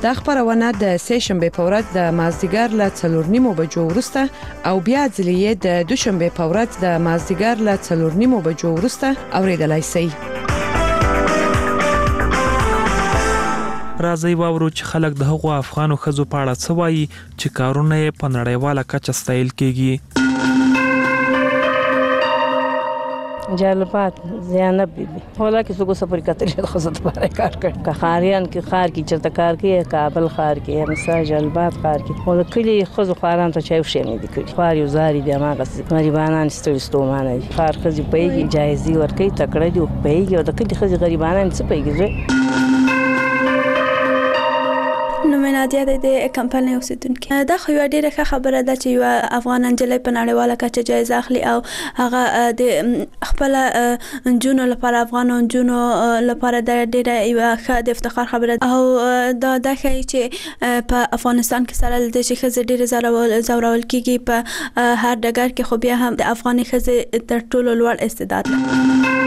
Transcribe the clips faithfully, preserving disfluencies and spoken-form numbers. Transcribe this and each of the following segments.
دا خبرونه د سه شنبه په ورځ د مازدیګر له څلور نیمو بجو وروسته او بیا ځلې د دوشنبه په ورځ د مازدیګر له څلور نیمو بجو وروسته اوریدلای شئ. راځي واورو چې خلک د هغو افغانو ښځو په اړه څه وایي چې کارونه یې په نړیواله کچه ستایل کېږي. جالبات زینب بیبي ولا کې څنګه سفر کتلې خو زه د بارے کار کړم که خاریان کې خار کې چرته کار کې کابل خار کې مثلا جالبات خار کې خو کلی خو خاران ته چایو شي نه دي کړي خار یو زاري د ماغه غریبانان ستړي ستومانه دي خار خزي پېږي جایزي ورکې تکړه دي پېږي او د کلی خزي غریبانان څه پېږي. نو منادیا د کمپنۍ اوسیدونکو دا خو یو ډیره ښه خبره ده چې یو افغان انجلۍ په نړیواله کچه جایزه اخلي او هغه د خپل جنونو لپاره افغان جنونو لپاره د ډیره یو ښه د افتخار خبره او دا د ښه چې په افغانستان کې سره د چې خزه ډیره زورول زورول کیږي په هر ډګر کې خو بیا هم د افغاني خزه تر ټولو لوړ استعداد لري.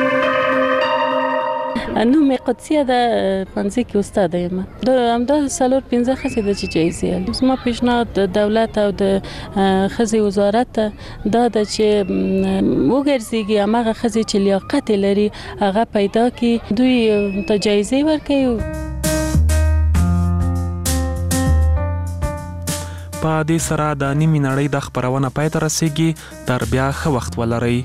نو مې قدسیه د پنځه کې استاد یم د همدا سالور پنځه خسي د جایزې زما پیشنهاد د دولت او د خزي وزارت دا د چې وګرځيږي هغه خزي چې لیاقت لري هغه پیدا کی دوی ته جایزې ورکړي. په دې سره د نیمې نړۍ د خبرونه پای ته رسیږي. تر بیا ښه وخت ولرئ.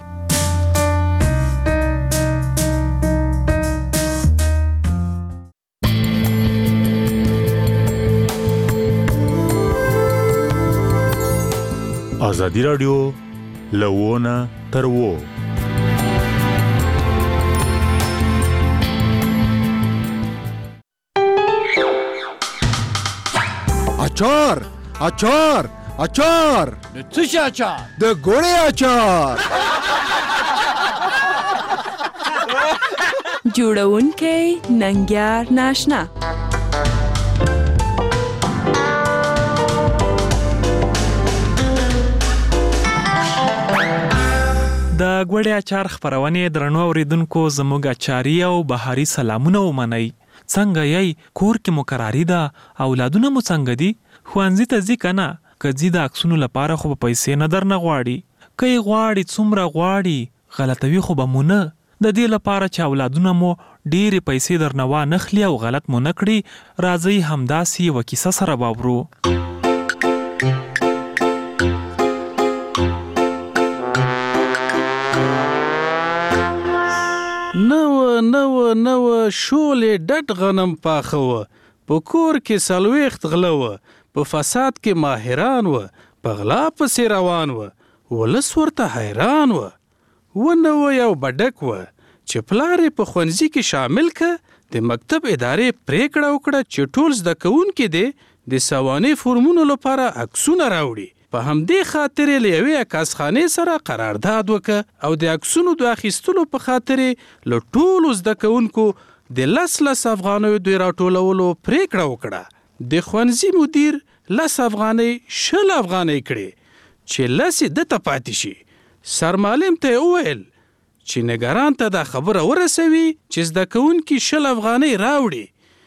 آزادی رادیو لوونه تر وو. اچار اچار اچار د څه شي اچار؟ د ګوړې اچار. جوړونکی ننګیار ناشنا. د ګوړې اچار خبرونه درنو اوریدونکو زموږ اچاري او بهاري سلامونه ومنئ. څنګه یې کور کې مقرری ده اولادونه مو څنګه دي خوانځي ته ځي کنه کځي د اکسونو لپاره خو پیسې نه درنه غواړي کوي غواړي څومره غواړي غلطوي خو به مونږ د دې لپاره چې اولادونه مو ډېری پیسې درنه وا نخلي او غلط مو نکړي. راځي همداسي یو کیسه سره باورو. نو نو نو شولې ډټ غنم پاخه و په کور کې سلويخت غله و په فساد کې ماهران و په غلا پسې روان و ولس ورته حیران و و نو یو بډک و چې پلارې په ښوونځي کې شامل که د مکتب ادارې پریکړه وکړه چې ټول زده کوونکي دې د سوانح فورمونو لپاره عکسونه راوړي. په همدې خاطر له یوې عکاسخانې سره قرارداد وکړه او د عکسونو د اخیستلو په خاطر له ټولو زده کوونکو د لس لس افغانیو د راټولولو پریکړه وکړه. د ښوونځي مدیر لس افغانۍ شل افغانۍ کړې چې لسې دته پاتې شي. سرمعلم ته وویل چې نګران ته دا خبره ورسوي چې زده کوونکي شل افغانۍ راوړي.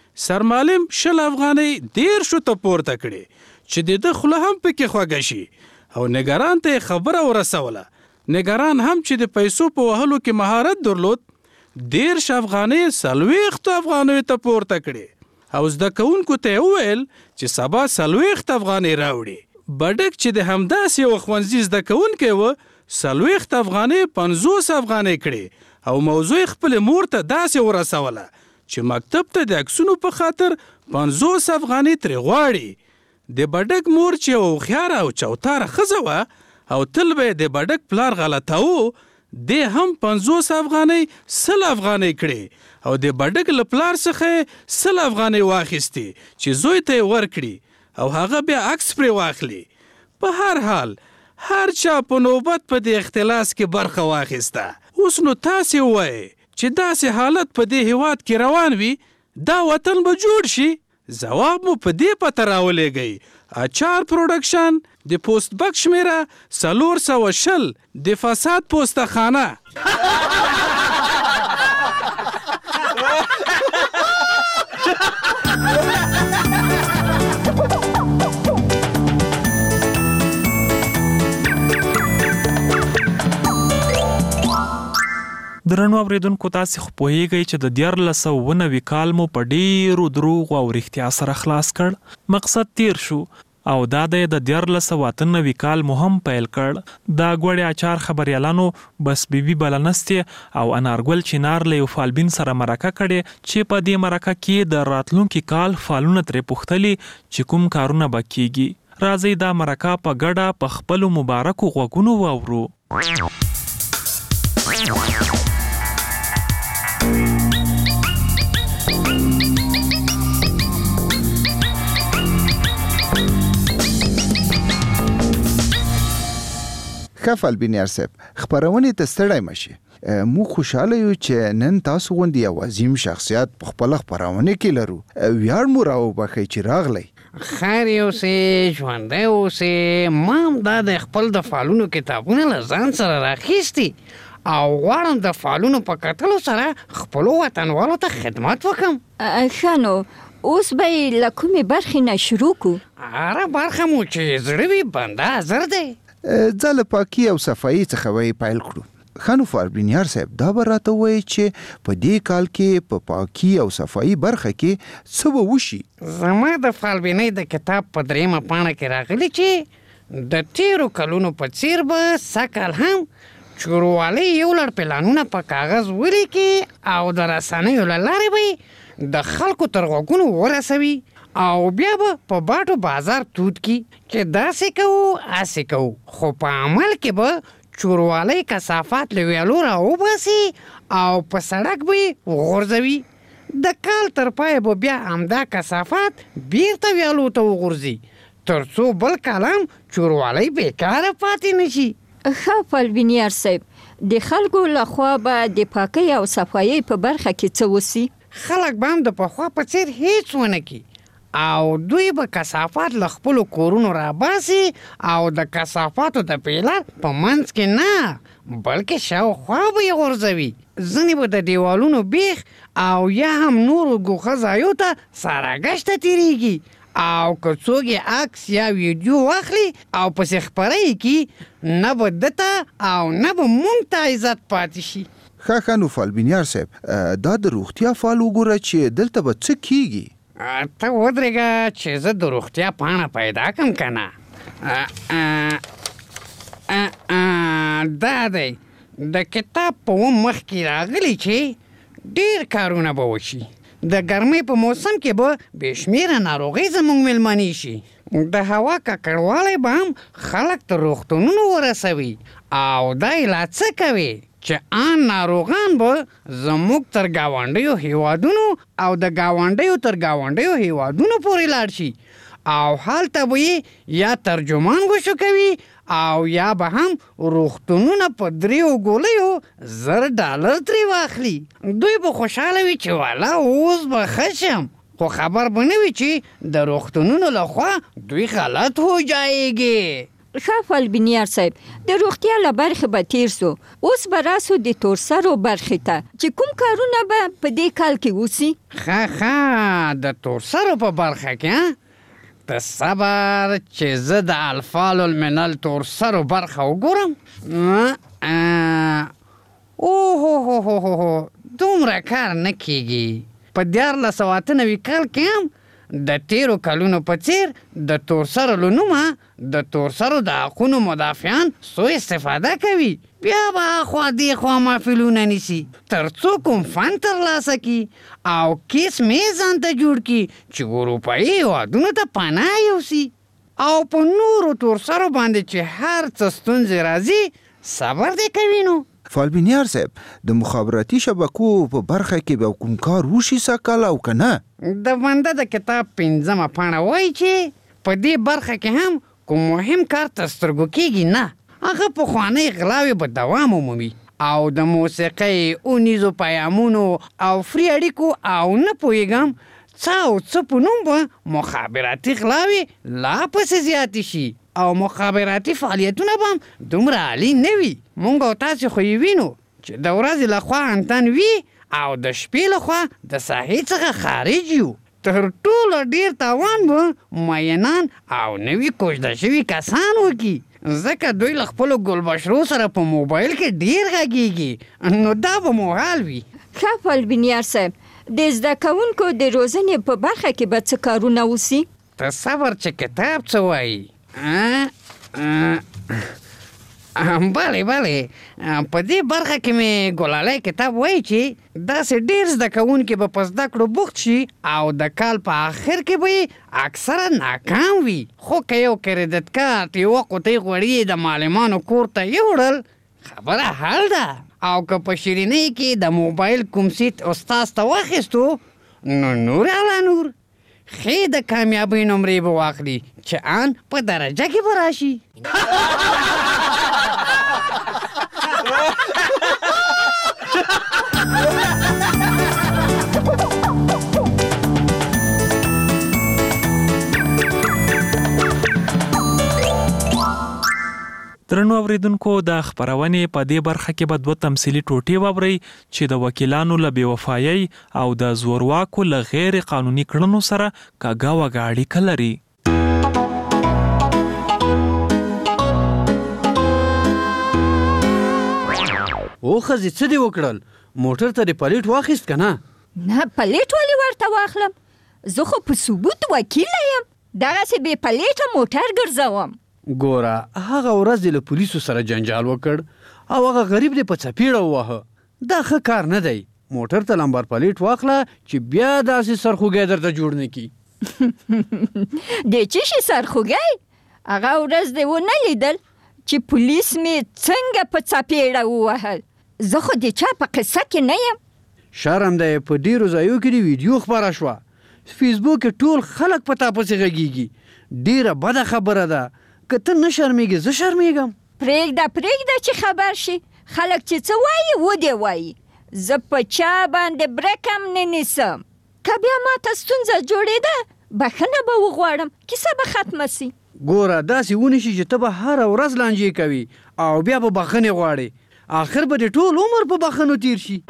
سرمعلم شل افغانۍ دیرشو ته پورته کړې چې د ده خوله هم پکې خوږه شي او نګران ته خبره ورسوله. نګران هم چې د پیسو په وهلو کې مهارت درلود دیرش افغانۍ څلوېښتو افغانیو ته پورته کړې او زده کوونکو ته وویل چې سبا څلوېښت افغانۍ راوړي. بډک چې د همداسې یو ښوونځي زده کوونکی و څلوېښت افغانۍ پنځوس افغانۍ کړې او موضوع خپلې مور ته داسې ورسوله چې مکتب ته د عکسونو په خاطر پنځوس افغانۍ ترې غواړي. د بډک مور چې یو هوښیاره او چوتاره ښځه وه او تل به د بډک پلار غلطاوه دې هم پنځوس افغانۍ سل افغانۍ کړې او د بډک له پلار څخه سل افغانۍ واخیستې چې زوی ته یې ورکړي او هغه بیا عکس پرې واخلي. په هر حال هر چا په نوبت په دې اختلاس کې برخه واخیسته. اوس نو تاسې ووایئ چې داسې حالت په دې هیواد کې روان وي دا وطن به جوړ شي؟ جواب مو په دې پته راولېږئ. اچار پروډکشن د پوسټ بک شمیره څلور سوه شل د فساد پوسته خانه. درنو اوریدونکو تاسې خو پوهیږئ چې د دیارلس سوه اوه نوي کال مو په ډیرو دروغو او رښتیا سره خلاص کړ. مقصد تیر شو او دا د دیارلس سوه اته نوي کال مو هم پیل کړ. دا ګوړې اچار خبریالانو بس بیبي بلنستې او انارګل چنار له یو فالبین سره مرکه کړې چې په دې مرکه کې د راتلونکي کال فالونه ترې پوښتلي چې کوم کارونه به کیږي. راځئ دا مرکه په ګډه په خپلو مبارکو غوږونو واورو. ښه فالبینیار صاحب، خپرونې ته ستړی مشي. موږ خوشحاله یو چې نن تاسو غوندې یو عظیم شخصیت په خپله خپرونه کې لرو. ویاړ مو راوبخئ چې راغلی. خیر اوسې، ژوندی اوسې. ما هم دا د خپل د فالونو کتابونه له ځان سره راخیستي او غواړم د فالونو په کتلو سره خپلو وطنوالو ته خدمت وکړم. ښه نو اوس به یې له کومې برخې نه شروع کړو؟ هره برخه مو چې زړه وي بنده حاضر دی. ځه له پاکي او صفایي څخه به یې پیل کړو. ښه نو فالبینیار صاحب، دا به راته ووایي چې په دې کال کې په پاکي او صفایي برخه کې څه به وشي؟ زما د فالبینۍ د کتاب په دریمه پاڼه کې راغلي چې د تیرو کلونو په څیر به سږکال هم چوروالی یو لړ پلانونه په کاغذ ولیکي او د رسنیو له لارې به د خلکو تر غوږونو ورسوي او بیا به په باټو بازار تود کی چې داسې کوو هسې کوو، خو په عمل کې به چوروالی کثافات له ویالو راوباسي او په سړک به یې وغورځوي. د کال تر پایه به بیا همدا کثافات بیرته ویالو ته وغورځي تر څو بل کال هم چوروالی بیکاره پاتې نشي. ښه فالبینیار صاحب، د خلکو لخوا به د پاکۍ او صفایۍ په برخه کې څه وسي؟ خلک به هم د پخوا په څیر هیڅ ونه کړي او دوی به کثافات له خپلو کورونو راباسي او د کثافاتو د پیلر په منځ کې نه بلکې شاوخوا به یې غورځوي. ځینې به د دیوالونو بیخ او یا هم نورو ګوښه ځایو ته ساراګشته تیریږي او که څوک یې عکس یا ویډیو واخلي او پسې خپره یې کړي، نه به دته او نه به مونږ ته عزت پاتې شي. ښه ښه نو فالبینیار صاحب، دا د روغتیا فال وګوره چې دلته به څه کیږي. ته ودرېږه چې زه د روغتیا پاڼه پیدا کړم که نه. دا دی د کتاب په اووم مخ کې راغلی چې ډېر کارونه به وشي. د ګرمۍ په موسم کې به بې شمېره ناروغۍ زموږ میلمنې شي. د هوا ککړوالی به هم خلک تر روغتونونو ورسوي او دا یې لا څه کوي چې آن ناروغان به زموږ تر ګاونډیو هیوادونو او د ګاونډیو تر ګاونډیو هیوادونو پورې لاړ شي او هلته به یې یا ترجمان ګوشو کوي او یا به هم روغتونونه په دریو ګولیو زر ډالر ترې واخلي. دوی به خوشحاله وي چې والا اوس به ښه شم، خو خبر به نه وي چې د روغتونونو لخوا دوی غلط هو جایږي. ښه فالبینیار صاحب، د روغتیا له برخې به تیر سو، اوس به راسو د تورسرو برخې ته چې کوم کارونه به په دې کال کې وسي. ښه ښه د تورسرو په برخه کې د صبر چې زه د الفال المنل تورسرو برخه وګورم. اوه هو هو هو هو دومره کار نه کیږي. په دیارلس سوه اته نوي کال کې هم د تیرو کلونو په څیر د تورسرو له نومه د تورسرو د حقونو مدافعان سوء استفاده کوي، بیا به اخوا دېخوا محفلونه نیسي تر څو کوم فن ترلاسه کړي او کیس میز ځانته جوړ کړي چې اروپایي هېوادونو ته پناه یوسي او په نورو تورسرو باندې چې هر څه ستونزې راځي صبر دې کوي. نو فالبینیار صاحب، د مخابراتي شبکو په برخه کې به کوم کار وشي سږکال او که نه؟ د بنده د کتاب پنځمه پاڼه وایي چې په دې برخه کې هم کوم مهم کار تر سترګو کېږي نه. هغه پخوانۍ غلاوې به دوام ومومي او د موسیقۍ، اونیزو پیامونو او فری اړیکو او نه پوهېږم څه او څه په نوم به مخابراتي غلاوې لا پسې زیاتې شي او مخابراتي فعالیتونه به هم دومره عالي نه وي. مونږ او تاسې خو یې وینو چې د ورځې لخوا انتن وي او د شپې لخوا د ساحې څخه خارج یو. تر ټولو ډېر تاوان به مینان او نوي کوژده شوي کسان وکړي. ځکه دوی له خپلو ګلبشرو سره په موبایل کې ډېر غږېږي، نو دا به مو حال وي. ښه پلبینیار صاحب، د زده کوونکو د روزنې په برخه کې به څه کارونه وسي؟ تصور چې کتاب څه وایي. بله بله، په دې برخه کې مې ګلالی کتاب وایي چې داسې ډېر زده کوونکي به په زده کړو بوخت شي او د کال په آخر کې به یې اکثره ناکام وي. خو که یو کریډټ کارت یوه قوطۍ غوړي د معلمانو کور ته یوړل، خبره حل ده. او که په شیرینۍ کې د موبایل کوم سیټ استاز ته واخیستو، نو نور علا نور ښې د کامیابۍ نمرې به واخلي چې ان په درجه کې به راشي. درنو اوریدونکو، د خپرونې په دې برخه کې به دوه تمثیلي ټوټې واورئ چې د وکیلانو له بېوفایۍ او د زورواکو له غیر قانوني کړنو سره کږه وږه اړیکه لري. او ښځې څه دې وکړل؟ موټر ته دې پلیټ واخیست که نه؟ نه، پلیټ ولې ورته واخلم؟ زه خو په ثبوت وکیله یم، دغسې بې پلیټه موټر ګرځوم. ګوره، هغه ورځ دې له پولیسو سره جنجال وکړ او هغه غریب دې په څپېړه وواهه. دا ښه کار نه دی. موټر ته لمبر پلیټ واخله چې بیا داسې سرخوږی درته جوړ نه کړي. د څه شي سرخوږی؟ هغه ورځ دې ونه لیدل چې پولیس مې څنګه په څپېړه ووهل؟ زه خو د چا په قصه کې نه یم. شرم دی، په ډېرو ځایو کې د ویډیو خپره شوه. فیسبوک کې ټول خلک په تا پسې غږېږي. ډېره بده خبره ده. که ته نه شرمېږې، زه شرمېږم. پرېږده پرېږده چې خبر شي. خلک چې څه وایي و دې وایي. زه په چا باندې برک هم نه نیسم. که بیا ماته ستونزه جوړېده، بښنه به وغواړم، کیسه به ختمه سي. ګوره، داسې ونیسي چې ته به هره ورځ لانجې کوي او بیا به بښنې غواړې. آخر به دې ټول عمر په بښنو تیر شي.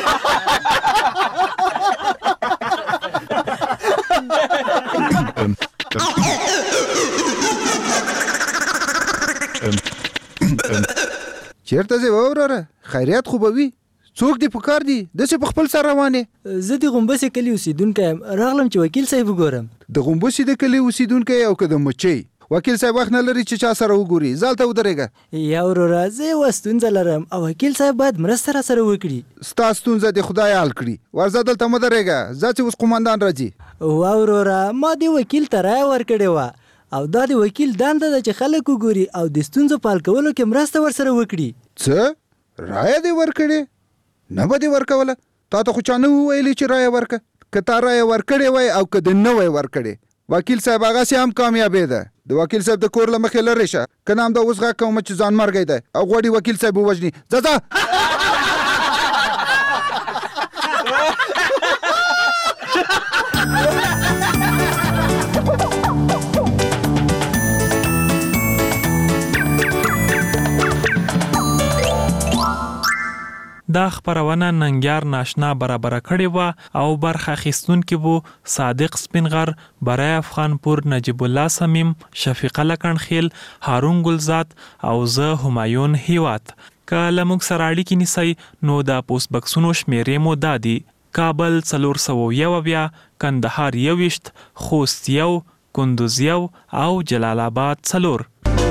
چیرته ځې وروره؟ خیریت خو به وي؟ څوک دې په کار دي؟ داسې په خپل سر روانې؟ زه د غومبسې کلي اوسېدونکی یم، راغلم چې وکیل صاحب وګورم. د غومبسې د کلي اوسېدونکی او که د مچۍ؟ وکیل صاحب وخت نه لري چې چا سره وګوري. ځه هلته ودرېږه. یا وروره، زه یوه ستونزه لرم او وکیل صاحب باید مرسته را سره وکړي. ستا ستونزه دې خدای حل کړي. ورځه دلته مه درېږه، ځه چې اوس قومندان راځي. وا وروره، ما دې وکیل ته رایه ورکړې وه او دا د وکیل دنده ده چې خلک وګوري او د ستونزو په حل کولو کې مرسته ورسره وکړي. څه؟ رایه دې ورکړې؟ نه به دې ورکوله. تا ته خو چا نه وویلې چې رایه ورکړه. که تا رایه ورکړې وای او که دې نه وای ورکړې، وکیل صاحب هغسې هم کامیابې ده. د وکیل صاحب د کور له مخې لرې شه، که نه همدا اوس غږ کومه چې ځان مرګی دی او غواړي وکیل صاحب ووژني. ځه ځه. دا خپرونه ننګیار ناشنا برابره کړې وه او برخه اخیستونکي وو صادق سپینغر، برای افغانپور، نجیب الله صمیم، شفیقه لکنخیل، هارون ګلزاد او زه همایون هیواد. که له موږ سره اړیکې نیسئ نو د پوسټ بکسونو شمیرې مو دا دي: کابل څلور سوه یو اویا، کندهار یوویشت، خوست یو، کندوز یو او جلال آباد څلور.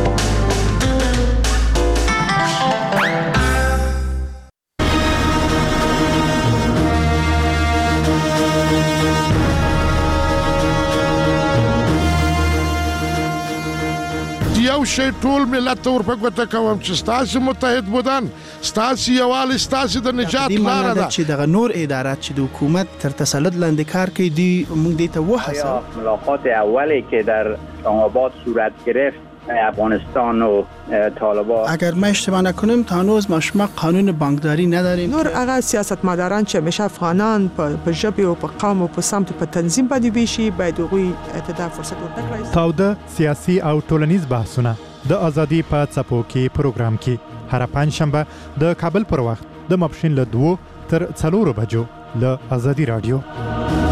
یو شی ټول ملت ته ورپګوته کوم چې ستاسې متحد بودن، ستاسې یووالی ستاسې د نجات لاره ده. چې دغه نور ادارات چې د حکومت تر تسلط لاندې کار کوي، دوی موږ دې ته وهڅوو. ملاقات اولی که در اسلام‌آباد صورت گرفت افغانستان و طالبان، اگر ما اشتباه نکنیم تا هنوز ما شما قانون بانکداری نداریم. نور هغه سیاستمداران چې همیشه افغانان په ژبې او په قوم او په سمت په تنظیم باندې ویشي، باید هغوی ته دا فرصت ورکړي. تاوده سیاسي او ټولنیز بحثونه د ازادي په څپو کې پروګرام کې هر پنځشنبه د کابل پر وخت د ماپښین له دوو تر څلورو بجو له ازادي رادیو.